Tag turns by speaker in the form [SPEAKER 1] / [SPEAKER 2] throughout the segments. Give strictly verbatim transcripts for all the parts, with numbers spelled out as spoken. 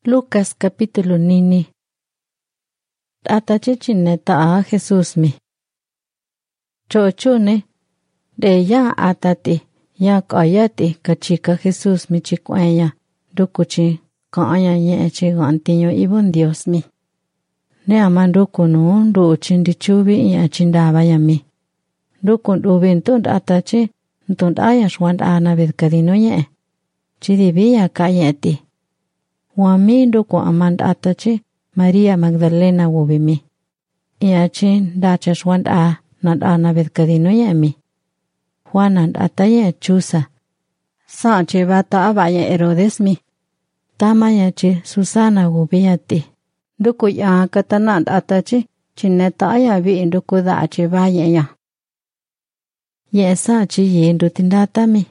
[SPEAKER 1] Lucas capítulo nini. Ata chichinne taa Jesús mi. Chochune. De ya atati. Ya kayati kachika Jesús mi chikwaya. Dukuchi. Kaya ye chi gantiño ibon Dios mi. Ne amanduku no ndu chindi chubi ya chindaba ya mi. Duku ndubin tund atachi. Ntund aya shwand ana vedkadino ye. Chidibia kayati. Wami nduku amand atachi Maria Magdalena wubimi. Iachi dacha shwand a nad ana vedkadino ye mi. Juanand ataye chusa. Sache bata abaya Herodes mi. Tamaya chi Susana wubiyati. Duku ya katanand atachi chineta aya vi nduku dache baya ya. Ye sachi ye ndutindata mi.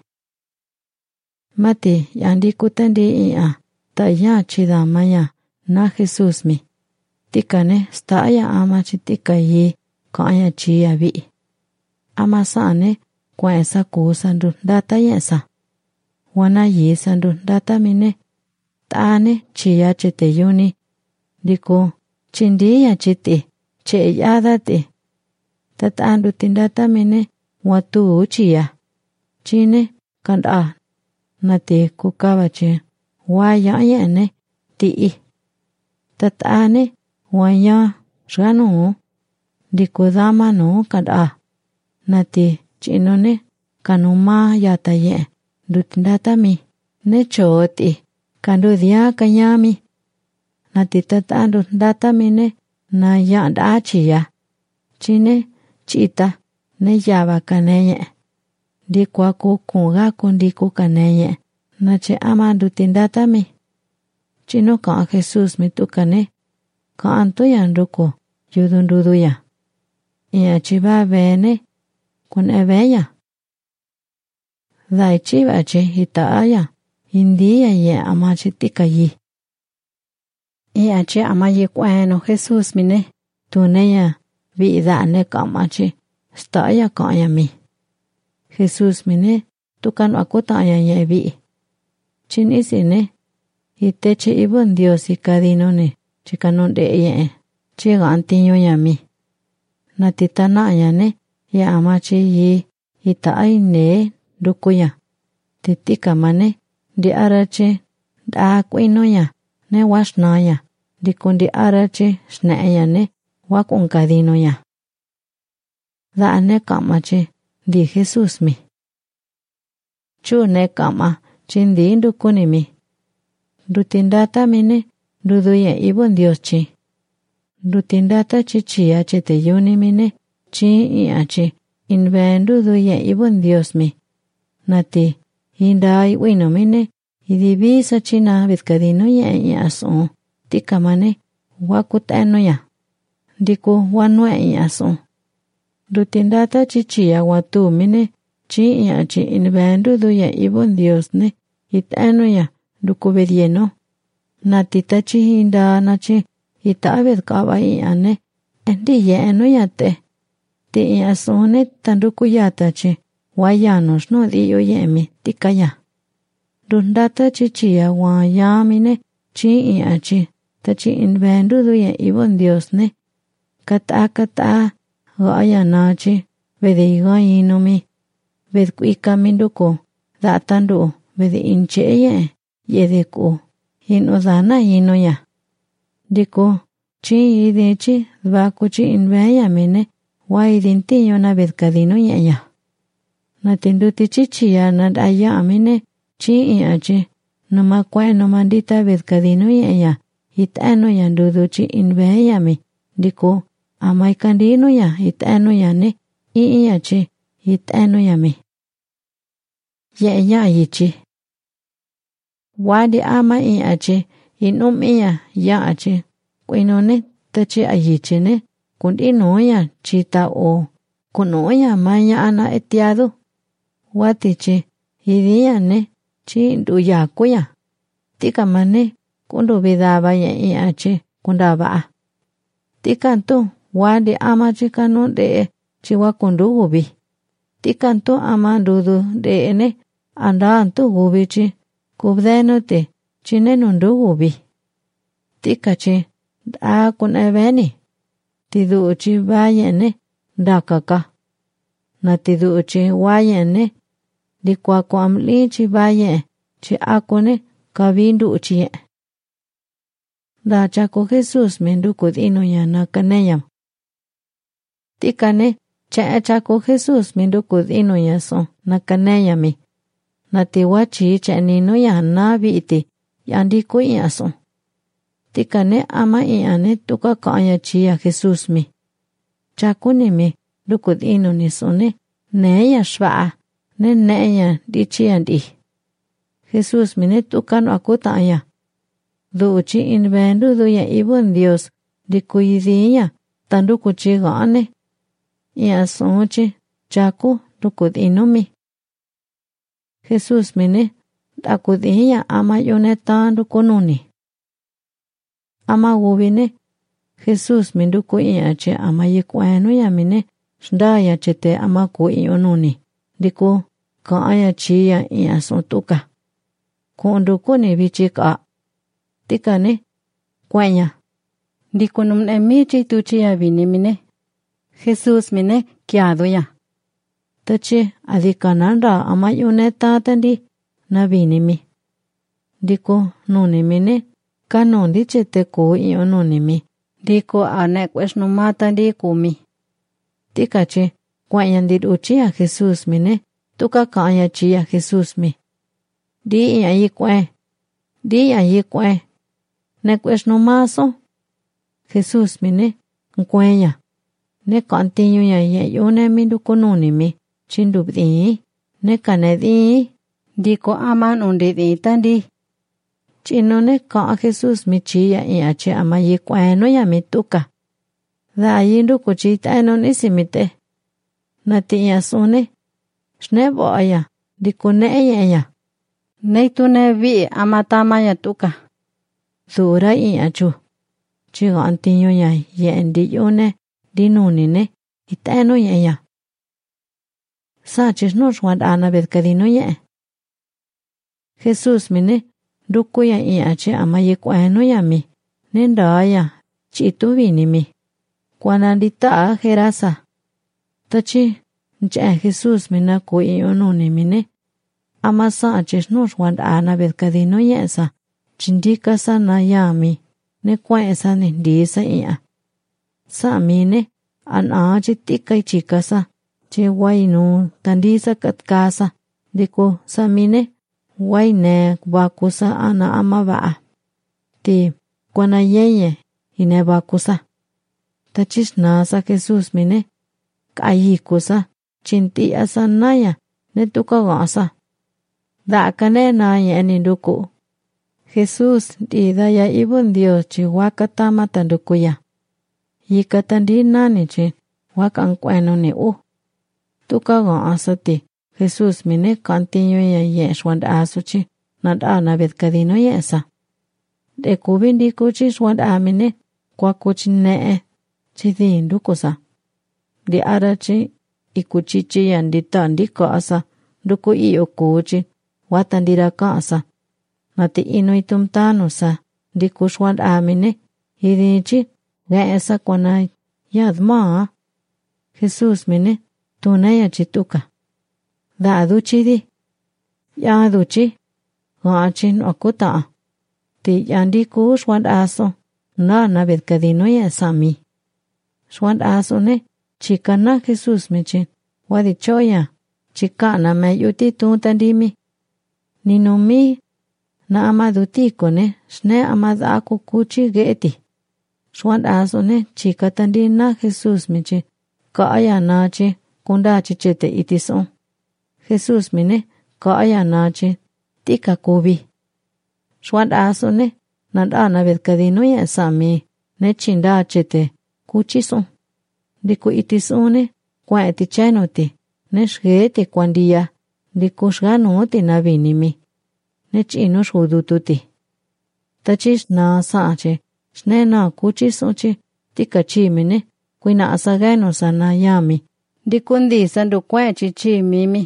[SPEAKER 1] Mati yandi kutandi iya. Ta ya chida maya na Jesús mi. Tika ne staya ama chitika ye kaya chia vi. Ama sane kwa esa kusandu data yesa. Wana ye sandu data mine. Taane chia chete yuni. Diko chindi ya chete che yadate. Tatandu tindata mine watu uchia. Chine kanda nate kukawache. Waya yene ti. Tatane waya shano. Dikudama no kada. Nati chinone kanuma yata ye. Dutindata mi. Ne choti. Kandu dia kanyami. Nati tatandu data mine na yanda achia. Chine chita ne yaba kaneye. Dikwa kukunga kundiku kaneye. Nache amandu tindata mi. Chino ka Jesús mi tukane. Ka anto yanduko yudundudu ya. Ia chiba bene. Kun ebeya. Dai chiba che hitaaya. India ye amachitika yi. Ia che amayi kweno Jesús mine. Tuneya vida ne kamachi. Staya kaya mi. Jesús mine. Tukan akutaya ye vi. Chin isine. Iteche ibon Dios y kadinone. Chikanon de ye. Chiga antiño ya mi. Natitana ya ne. Ya amachi yi. Ita ay ne. Dukuya. Titika mane. Di arache. Da kuino ya. Ne washna ya. Dikundi arache. Shne ya ne. Wakun kadino ya. Da ne kamache. Di Jesús mi. Chu ne kama. Chindi ndukuni mi. Dutindata mine. Duduye ibon Dios chi. Dutindata chichia chete yuni mine. Chi iachi. Inben duduye ibon Dios mi. Nati. Hindai wino mine. Idibisa china vitkadino ye iaso. Tika mane. Wakuteno ya. Diku wanwe iaso. Dutindata chichia watu mine. Chi iachi inben duduye ibon Dios ne. Itano ya. Dukubedieno. Natita chi hinda nachi. Itabed kaba iane. Endi ye eno yate. Ti iasone tanduku yata chi. Wayanos no diyo yemi. Tikaya. Dundata chichia wayamine. Chi iachi. Tachi inbendu duye ibon Dios ne. Kata kata. Gaya nachi. Vediga inomi. Vedkuika minduko. Datandu. Vedi incheye. Yedeku. Inodana ino ya. Diko. Chi idichi. Dvakuchi inbeya mine. Waidinti yona vedkadino ya. Natinduti chichi ya nadaya amine. Chi iachi. Noma kwe nomandita vedkadino ya. Itano ya nduduchi inbeya mi. Diko. Amaikandino ya. Itano ya ne. Iachi. Itano ya mi. Ye ya ichi. Wadi ama iachi. Inum iya ya achi. Kuinone tachi ayichi ne. Kundino ya chita o. Kuno ya maya ana etiado. Watichi. Idia ne. Chi nduya kuya. Tika mane. Kundu vidaba ya iachi. Kundaba. Tikanto. Wadi ama chikano de. Chiwa kundu gubi. Tikanto ama dudu de ene. Anda anto gubi chi. Kubdeno te. Chine nundu gubi. tika chi a kun eveni ti du chi vayene dakaka na ti du chi wayene di kwa kwam li chi vaye chi akone kavindu chi da chako Jesus mendu kudino ya na kaneyam tikane cha chako Jesus mendu kudino ya so na kaneyami na ti wachi cha nino ya na viti yandi ko ya so tikane ama iane tuka kaya chi ya Jesus mi chako ni mi dukudino ni sone ne ya shwa ne ne ya di chi andi Jesus mi ne tukan akuta ya du chi invendu du ya ibun Dios di kuidiya tandu kuchi gane ya sochi chako dukudino mi Jesus mi ne dakudiya ama yone tandu konuni ama wubine Jesus mi duku iya che ama yikwenu ya mine shda ya chete ama ku ionuni diku ka aya chi ya iya sotuka kundu kuni bichika tikane kwenya diku numne michi tuchi ya vini mine Jesus mine kiado ya tachi adikananda ama yone tatandi na vini mi diku nuni mine kanondi chete ku ionuni mi diku ane kweshnu mata di kumi tikachi kwenya ndi uchi ya Jesus mine tuka kaya chi ya Jesus mi di ya yikwe di ya yikwe ne kweshnu maso Jesus mine kwenya ne kantinyo ya ye yone mi dukununi mi chindubdi ne kanedi diko aman undi di tandi chinone ka Jesus mi chi ya ya che ama yikweno ya mi tuka da yindu kuchi tano nisimite nati ya sone snebo aya dikune ya ya neitune vi amatama ya tuka sura ya chu chigo antinyo ya ye ndi yone dinuni ne itano ya ya sa chisno shwanda bedkadino ye Jesus mine duku ya iya che ama yikweno ya mi nenda ya chitu vini mi kwanandita herasa tachi nche Jesus mina ku ionuni mine ama sa chisno shwanda na bedkadino ye sa chindika sa na ya mi ne kwesa ni ndisa iya sa mine an a chitika chikasa che wainu tandisa katkasa diku sa mine waine bakusa ana ama ba ti kwana yeye ine bakusa tachis na sa Jesus mine kai kusa chinti asa naya ne tuka gasa da kane na ye ni duku Jesus di da ya ibun Dios chi wakata matanduku ya yikatandi nani chi wakan kweno ni u tuka gasa ti Jesus mine kantinyo ya ye shwanda asuchi nada na bedkadino yesa de kubindi kuchi shwanda mine kwa kuchi ne chidi ndukosa di arachi ikuchichi yandita ndiko asa nduku iyo kuchi watandira kasa nati ino itumtano sa ndiku shwanda mine hirichi gaesa kwana yadma Jesus mine tunaya chituka da duchidi ya duchi gachin akuta ti yandi ku shwand aso na na bedkadino ya sami shwand aso ne chikana Jesus mechi wadi choya chikana me yuti tu tandimi ninumi na amaduti kone shne amada ku kuchi geti shwand aso ne chikatandi na Jesus mechi kaya nachi kunda chichete itiso Jesus mine kaya nachi tika kubi shwanda asone nanda na bedkadino ya sami ne chinda chete kuchiso diku itisone kwa etichenote ne shgete kwandia diku shganote na vinimi ne chino shhudututi tachis na sache shne na kuchiso che tika chimine kuina asagano sana yami dikundi sandu kwa chichi mimi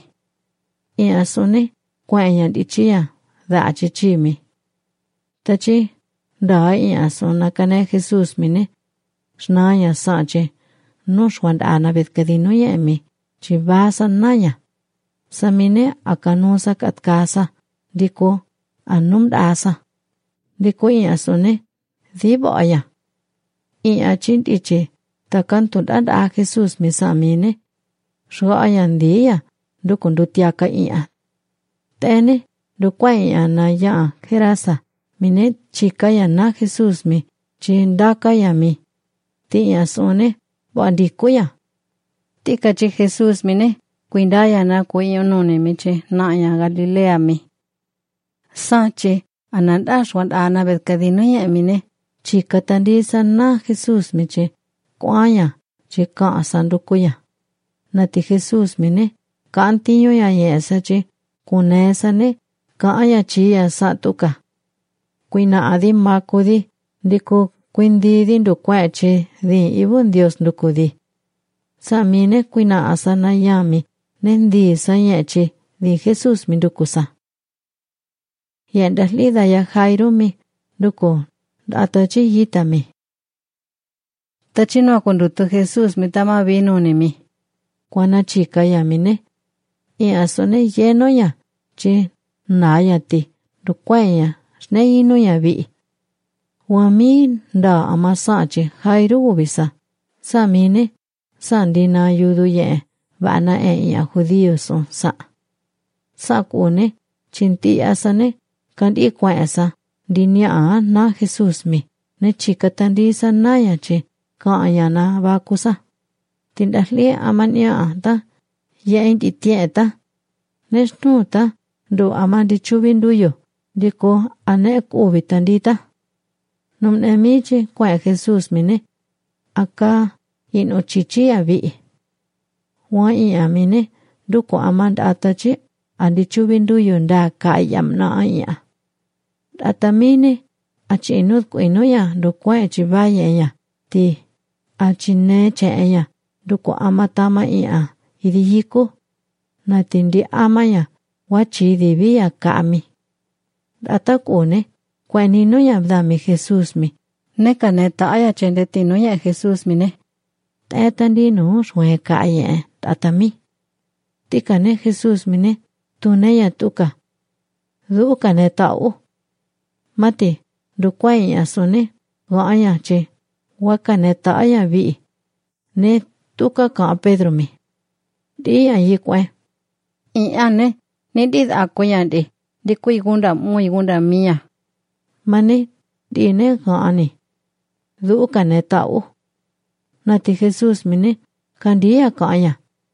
[SPEAKER 1] ia sone kwenya dichia da chichimi tachi Đó ia sona kane Jesus mine. Snaya sache. No shwan ana bet kadino yemi. Chivasa naya. Samine akanusa katkasa. Diko anum dasa. Diko ia sone. Dibo aya. Ia chintiche. Takantu dada Jesus misamine. Shwa ayan dia. Dukun dutiaka ia. Tene. Dukwa ia na ya kerasa. Mine chika ya na Jesus mi. Chindaka ya mi. Ti ya sone. Boandiku ya. Tika chi Jesus mine. Kuindaya na kuyo nune miche. Na ya Galilea mi. Sache. Anandashwan ana bedkadino ya mine. Chika tandisa na Jesus miche. Kwaya. Chika asanduku ya. Nati Jesus mine. Kantiyo ya yesa chi. Kunesa ne. Kaya chi ya satuka. Kuina adi makudi. Diku kuindi di ndukweche. Di ibun Dios ndukudi. Samine kuina asana yami. Nendi sanyeche. Di Jesus mi ndukusa. Yendas lida ya Jairo mi. Duku. Atachi yita mi. Tachino akundutu Jesus mi tama vino ni mi. Kwana chika ya mine. I asone yeno ya. Chi naya ti. Dukwaya. Shne ino ya vi. Wami nda amasache. Jairo ubisa. Samine. Sandina yudu ye. Vana e ya judío son sa. Sa kune. Chinti asane. Kandi kwasa. Dinya na Jesus mi. Ne chika tandisa naya che. Kaya na vakusa. Tindahli amanya ata. Ye inti tieta. Neshnuta. Do amandi chubinduyo. Diko ane kubi tandita. Numne michi kwa Jesus mine. Aka ino chichi avi. Wa iya mine. Duko amand atachi. Andi chubinduyo nda kayam na iya. Atamine. Achi inud ku ino ya. Dukwa echi vaya ya. Ti. Achi neche ya. Duko amatama iya. Idi yiku. Natindi ama ya. Wachi divia kami. Atakune. Kwa nino ya vdami Jesus mi. Neka neta aya chendetino ya Jesus mi ne. Tetandino shwe kaya. Atami. Tika ne Jesus mi ne. Tune ya tuka. Duka neta u. Mati. Dukwa ya sone. Wa aya che. Waka neta aya vi. Ne tuka ka Pedro mi. Di ya yikwe. I ane. Ni did akuyandi. Di kui gunda muy gunda mia. Mane. Di ne ka ane. Duka neta u. Nati Jesus mine. Kandia kaya.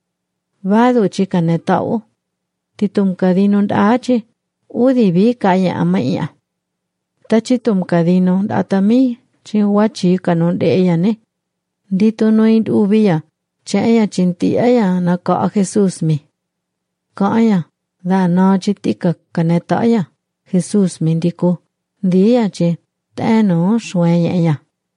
[SPEAKER 1] Vado chika neta u. Titum kadino ndache. Udi vi kaya ama iya. Tachitum kadino datami. Chi wachi kanon de ella ne. Dito no id ubia. Che ella chinti ella na ka Jesus mi. Kaya. Da no chitika kaneta ella. Jesus mi ndiko. Dia che. Teno shwenya ella.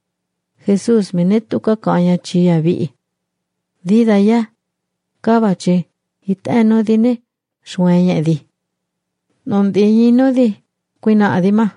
[SPEAKER 1] Jesus mi netuka kaya chia vi. Dida ya. Kaba che. Iteno dine. Shwenya di. Nondi yino di. Kuina adima.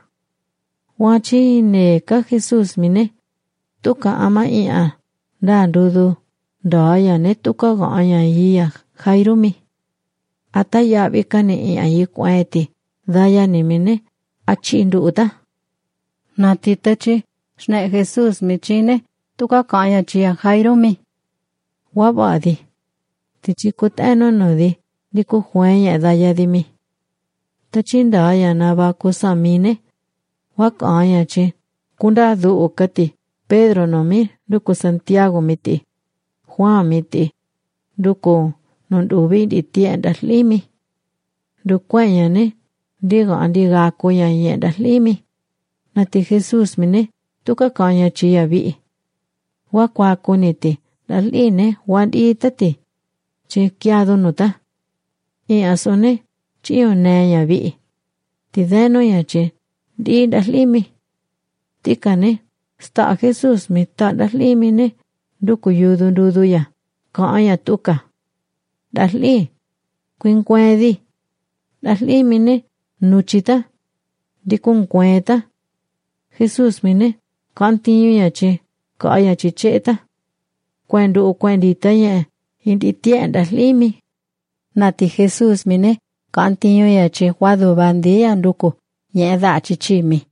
[SPEAKER 1] Wachi ne ka Jesus mine. Tuka ama iya. Da dudu. Daya ne tuka gaya iya. Jairo mi. Ata ya vika ne iya yikweti. Daya ni mine. Achindu uta. Natita che. Shne Jesus mi chine. Tuka kaya chia Jairo mi. Wabadi. Tichikut eno no di. Diku huenya daya di mi. Tachindaya na bakusa mine. Wakaya che. Kunda du ukati. Pedro no mi. Duku Santiago miti. Juan miti. Duku nundubi di tiendas limi. Dukwaya ne. Digo andiga kuya yendas limi. Nati Jesus mine. Tuka kanya chia vi. Wakwa kuniti. Daline wadi tati. Che kiado nuta. I asone. Chio neya vi. Tideno ya che. Di daslimi. Tika ne. Sta Jesus mi ta daslimi ne. Duku yudu dudu ya. Kaya tuka. Dasli. Jesús mine, con tiño ya chi, có ya chi cheta. Quen đủ quen đi tới ya, hindi tiện đã limi. Nati Jesús mine, con tiño ya chi, guadu bandi anduku, nhẹ dạ chi chi mi.